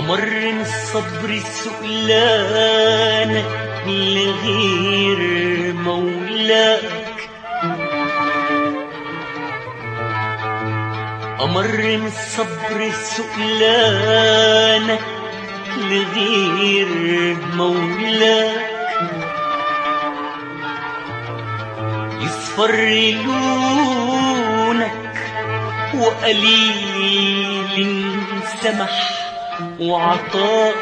أمر من الصبر سؤلانك لغير مولاك، أمر من الصبر سؤلانك لغير مولاك، يصفر لونك وقليل سمح وعطاك،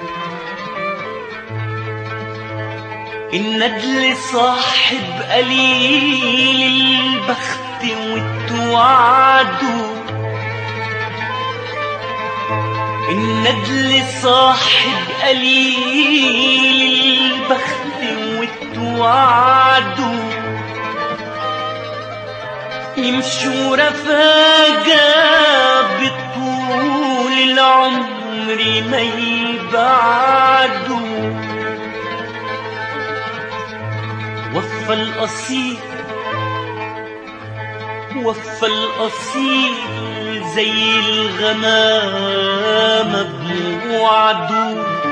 الندل صاحب قليل البخت وتوعده، الندل صاحب قليل البخت وتوعده، يمشوا رفاقة بطول العمر ما يبعدوا، وفى الأصيل وفى الأصيل زي الغمامة بوعده،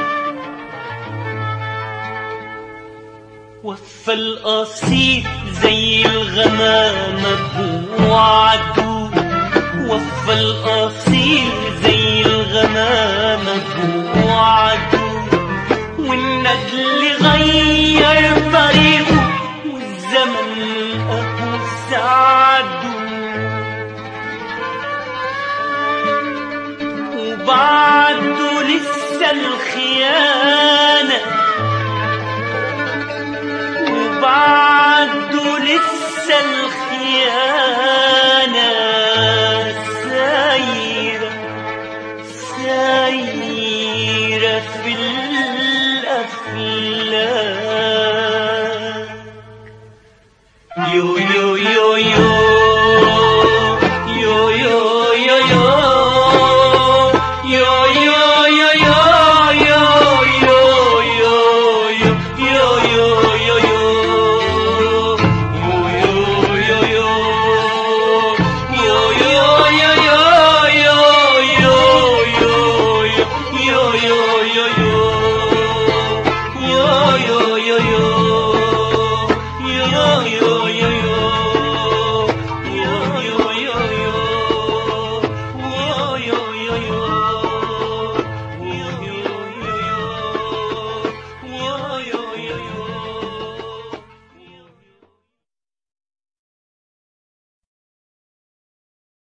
وفى الأصيل زي الغمامة بوعده، وفى الأصيل زي الغمامة بوعده، والندل غير طريقه والزمن أبو سعده، وبعده لسه الخيانة، وبعده لسه الخيانة سايرة سايرة في الأفلاك. يو يو يو